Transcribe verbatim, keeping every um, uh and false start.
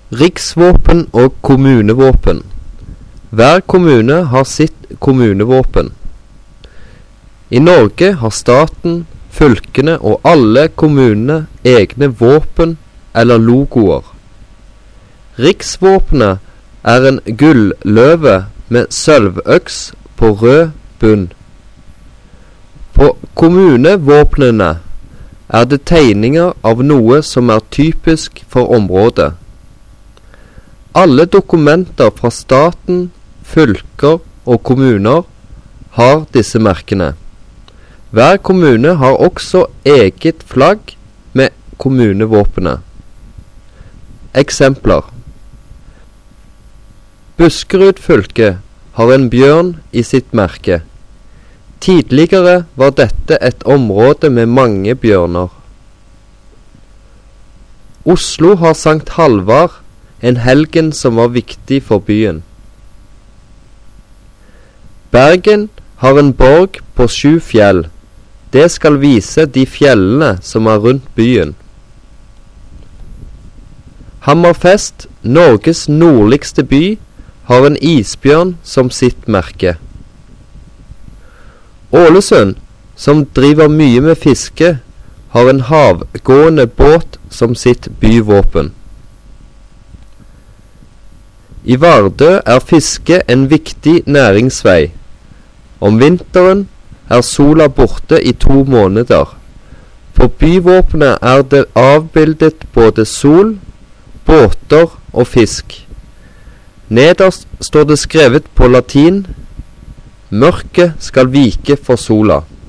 Riksvåpen og kommunevåpen. Hver kommune har sitt kommunevåpen. I Norge har staten, fylkene og alle kommunene egne våpen eller logoer. Riksvåpenet er en gulløve med sølvøks på rød bunn. På kommunevåpnene er det tegninger av noe som er typisk for området. Alle dokumenter fra staten, fylker og kommuner har disse merkene. Hver kommune har også eget flagg med kommunevåpenet. Eksempler: Buskerud fylke har en bjørn i sitt merke. Tidligere var dette et område med mange bjørner. Oslo har Sankt Halvard, en helgen som var viktig for byen. Bergen har en borg på sju fjell. Det skal vise de fjellene som er rundt byen. Hammerfest, Norges nordligste by, har en isbjørn som sitt merke. Ålesund, som driver mye med fiske, har en havgående båt som sitt byvåpen. I Vardø er fiske en viktig næringsvei. Om vinteren er sola borte i to måneder. På byvåpenet er det avbildet både sol, båter og fisk. Nederst står det skrevet på latin: Mørket skal vike for sola.